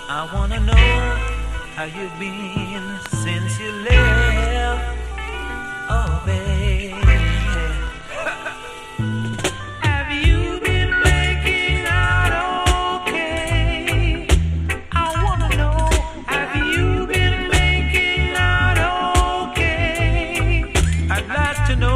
I wanna know how you've been since you left. Oh, baby. Have you been making out okay? I wanna know, have you been making out okay? I'd like to know.